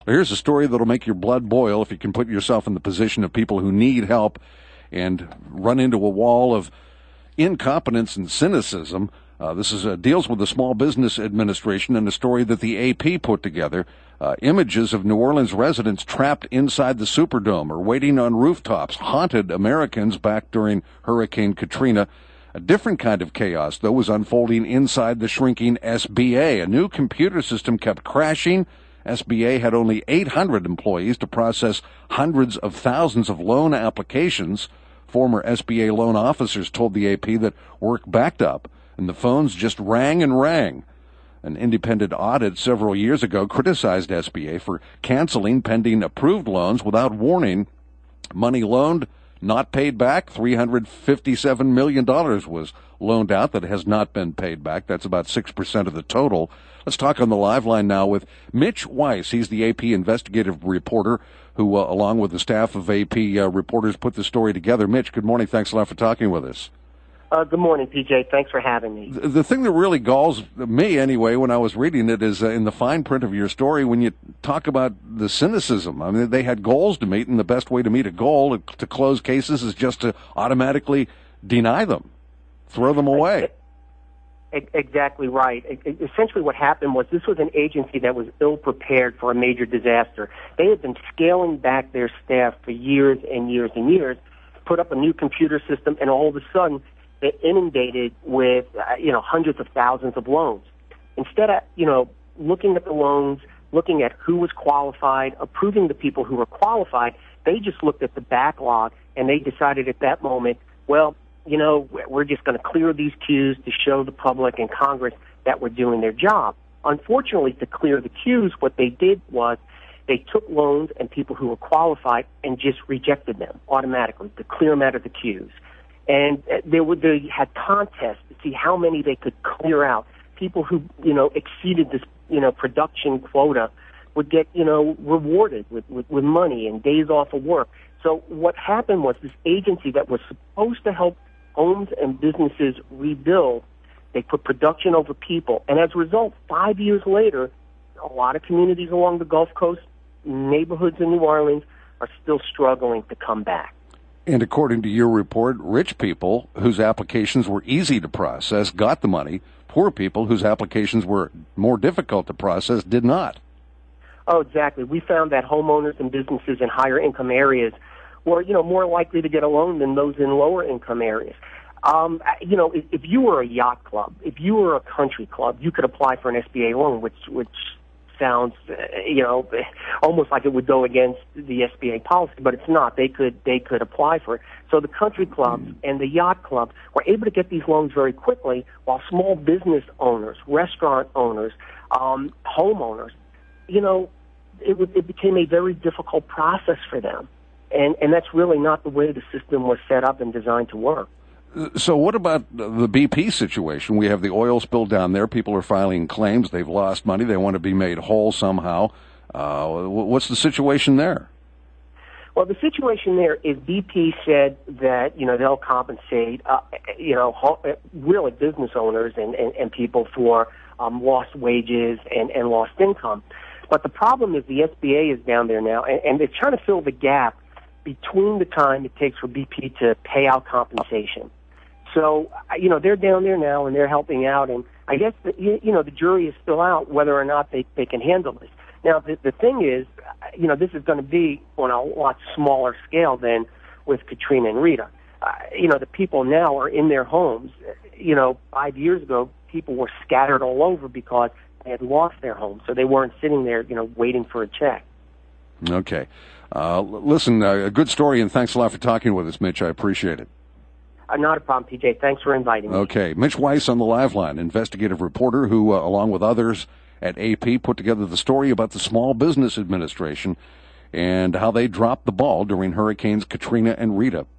Here's a story that'll make your blood boil if you can put yourself in the position of people who need help and run into a wall of incompetence and cynicism. This deals with the Small Business Administration and a story that the AP put together. Images of New Orleans residents trapped inside the Superdome or waiting on rooftops haunted Americans back during Hurricane Katrina. A different kind of chaos, though, was unfolding inside the shrinking SBA. A new computer system kept crashing. SBA had only 800 employees to process hundreds of thousands of loan applications. Former SBA loan officers told the AP that work backed up, and the phones just rang and rang. An independent audit several years ago criticized SBA for canceling pending approved loans without warning. Money loaned, not paid back. $357 million was loaned out that has not been paid back. That's about 6% of the total. Let's talk on the live line now with Mitch Weiss. He's the AP investigative reporter who, along with the staff of AP reporters, put the story together. Mitch, good morning. Thanks a lot for talking with us. Good morning, PJ. Thanks for having me. The thing that really galls me, anyway, when I was reading it is in the fine print of your story when you talk about the cynicism. I mean, they had goals to meet, and the best way to meet a goal to close cases is just to automatically deny them, throw them away. Exactly right. Essentially what happened was this was an agency that was ill-prepared for a major disaster. They had been scaling back their staff for years and years and years, put up a new computer system, and all of a sudden they're inundated with, hundreds of thousands of loans. Instead of, looking at the loans, looking at who was qualified, approving the people who were qualified, they just looked at the backlog and they decided at that moment, well, we're just going to clear these queues to show the public and Congress that we're doing their job. Unfortunately, to clear the queues, what they did was they took loans and people who were qualified and just rejected them automatically to clear them out of the queues. And they had contests to see how many they could clear out. People who, exceeded this, production quota would get, rewarded with money and days off of work. So what happened was this agency that was supposed to help homes and businesses rebuild, they put production over people. And as a result, 5 years later, a lot of communities along the Gulf Coast, neighborhoods in New Orleans, are still struggling to come back. And according to your report, rich people whose applications were easy to process got the money. Poor people whose applications were more difficult to process did not. Oh, exactly. We found that homeowners and businesses in higher income areas were, more likely to get a loan than those in lower income areas. If you were a yacht club, if you were a country club, you could apply for an SBA loan, which sounds, almost like it would go against the SBA policy, but it's not. They could apply for it. So the country clubs and the yacht clubs were able to get these loans very quickly, while small business owners, restaurant owners, homeowners, it became a very difficult process for them. And that's really not the way the system was set up and designed to work. So what about the BP situation? We have the oil spill down there. People are filing claims. They've lost money. They want to be made whole somehow. What's the situation there? Well, the situation there is BP said that, they'll compensate, really business owners and people for lost wages and lost income. But the problem is the SBA is down there now, and they're trying to fill the gap between the time it takes for BP to pay out compensation. So, they're down there now and they're helping out, and I guess, the jury is still out whether or not they can handle this. Now, the thing is, this is going to be on a lot smaller scale than with Katrina and Rita. The people now are in their homes. 5 years ago, people were scattered all over because they had lost their homes, so they weren't sitting there, waiting for a check. Okay. Listen, a good story, and thanks a lot for talking with us, Mitch. I appreciate it. Not a problem, PJ. Thanks for inviting me. Okay. Mitch Weiss on the live line, investigative reporter who, along with others at AP, put together the story about the Small Business Administration and how they dropped the ball during Hurricanes Katrina and Rita.